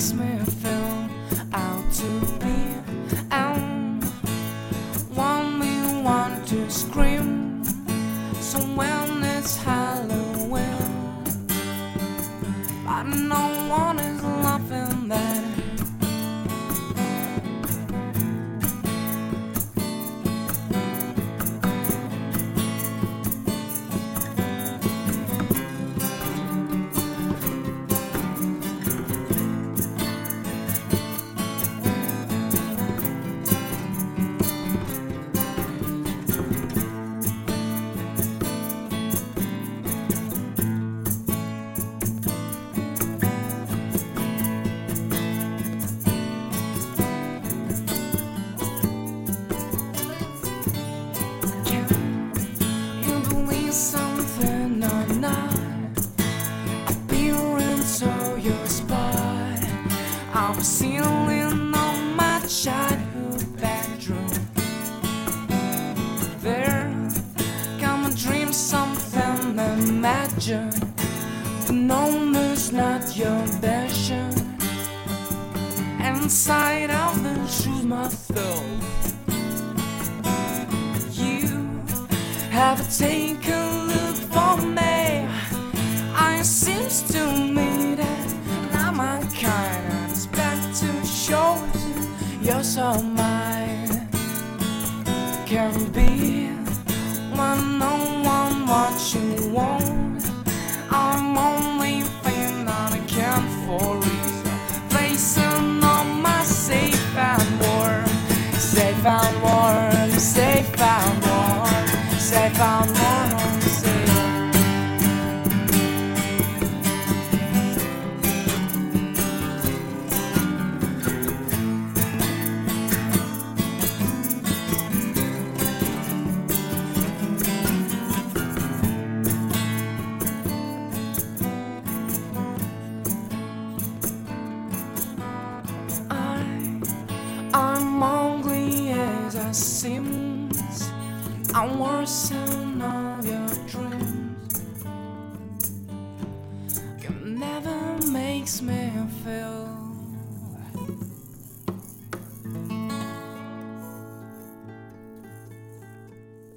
makes me feel out to be, and want me want to scream. So when it's Halloween, but no one is laughing there. Something or not appearing to your spot. I was sitting on my childhood bedroom. There come a dream, something imagine, but no, it's not your passion. Inside of the shoes, my thought. Have a take a look for me. I seems to me that I'm my kind of expect to show it. You're so mine. Can be when no one what you want. I'm only thing that I can for reason. Placing on my safe and warm, safe and warm, safe and warm. Safe and warm, safe. I'm ugly as I seem. I'm worse than all your dreams. It never makes me feel